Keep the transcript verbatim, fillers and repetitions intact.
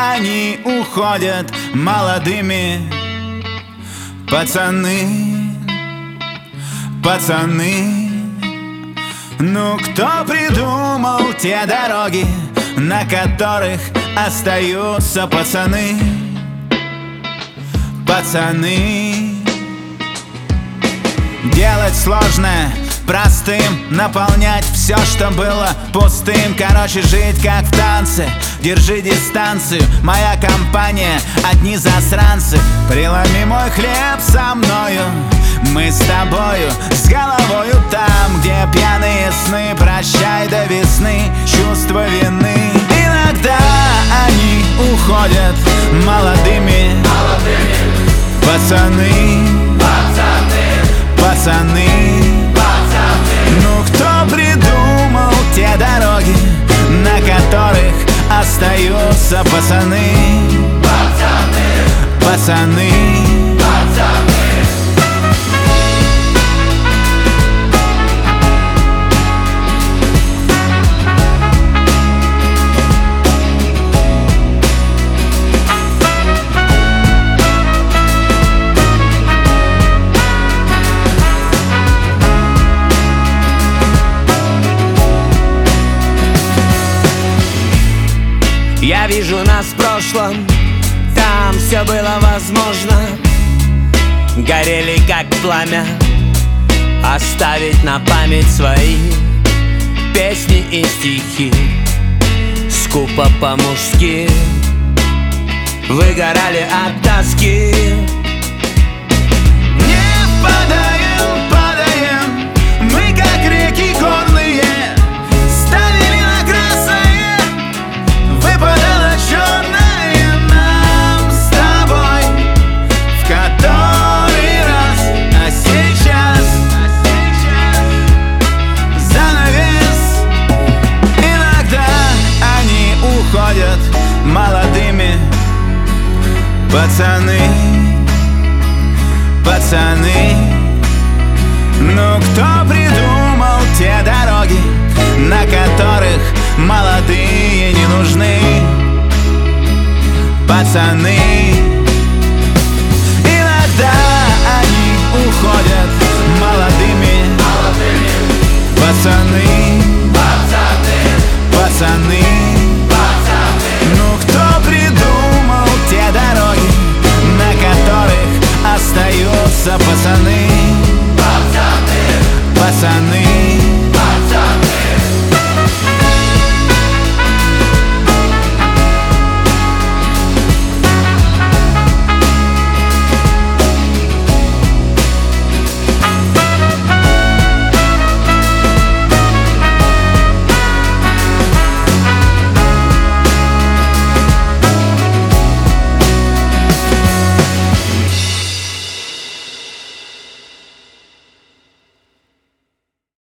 они уходят молодыми. Пацаны, пацаны, ну кто придумал те дороги, на которых остаются пацаны? Пацаны. Делать сложное простым, наполнять все, что было пустым. Короче, жить как в танце, держи дистанцию. Моя компания, одни засранцы. Преломи мой хлеб со мною, мы с тобою, с головою там, где пьяные сны. Прощай до весны чувство вины. Иногда они уходят молодыми, молодыми. Пацаны, пацаны, пацаны, пацаны. Ну кто придумал те дороги, на которых остаются пацаны? Пацаны, пацаны, пацаны. Я вижу нас в прошлом, там все было возможно. Горели как пламя, оставить на память свои песни и стихи. Скупо по-мужски выгорали от тоски. Не падаем, падаем, мы как реки горные. Ставили на красное, выпадало черное нам с тобой в который раз. А сейчас, а сейчас занавес. Иногда они уходят молодыми. Пацаны, пацаны, ну кто придумал те дороги, на которых молодые не нужны? Пацаны. Иногда они уходят молодыми, молодыми. Пацаны, пацаны, пацаны, пацаны. Ну кто придумал те дороги, на которых остаются пацаны? Пацаны, пацаны.